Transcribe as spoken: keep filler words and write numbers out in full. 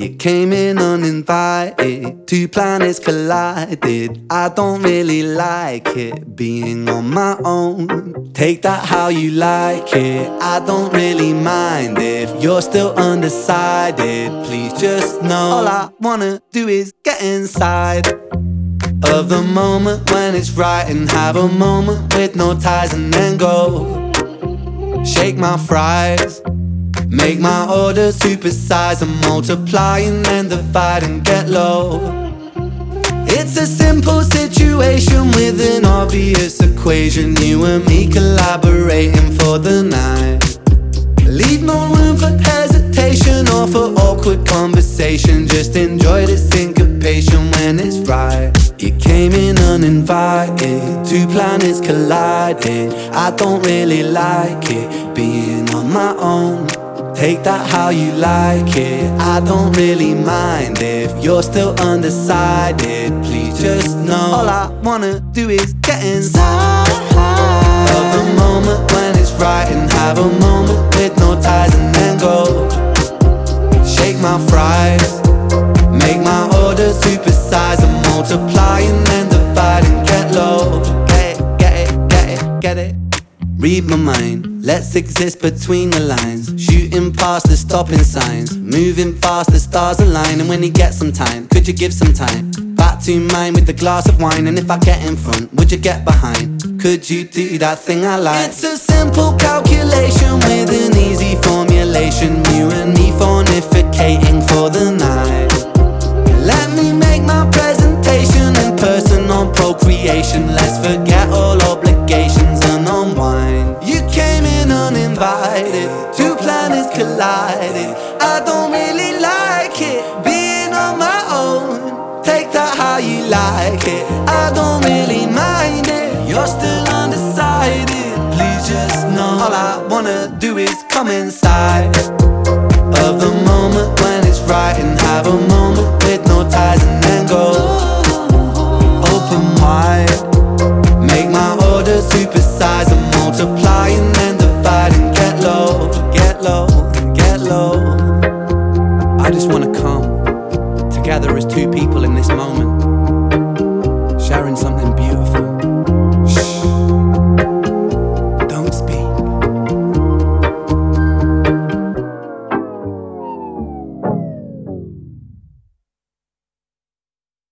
You came in uninvited, two planets collided. I don't really like it, being on my own. Take that how you like it, I don't really mind. If you're still undecided, please just know all I wanna do is get inside of the moment when it's right, and have a moment with no ties, and then go shake my fries, make my order supersize, and multiply and then divide and get low. It's a simple situation with an obvious equation, you and me collaborating for the night. Leave no room for hesitation or for awkward conversation, just enjoy the syncopation when it's right. You came in uninvited, two planets collided. I don't really like it, being on my own. Take that how you like it, I don't really mind. If you're still undecided, please just know all I wanna do is get inside of the moment when it's right, and have a moment with no ties, and then go shake my fries, make my order supersize, and multiply and then divide and get low. Get it, get it, get it, get it. Read my mind, let's exist between the lines, shooting past the stopping signs, moving fast, the stars align. And when you get some time, could you give some time back to mine with a glass of wine? And if I get in front, would you get behind? Could you do that thing I like? It's a simple calculation with an easy formulation, you and me fornicating for the night. Let me make my presentation in person on procreation. Let's forget all obligations and unwind. You came in uninvited, two planets collided.